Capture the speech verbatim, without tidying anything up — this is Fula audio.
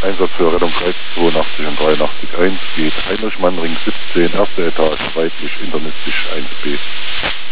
Einsatz für Rettung zweiundachtzig und dreiundachtzig eins geht Heinrich Mann, Ring siebzehn, erste Etage, weiblich, internistisch eins b.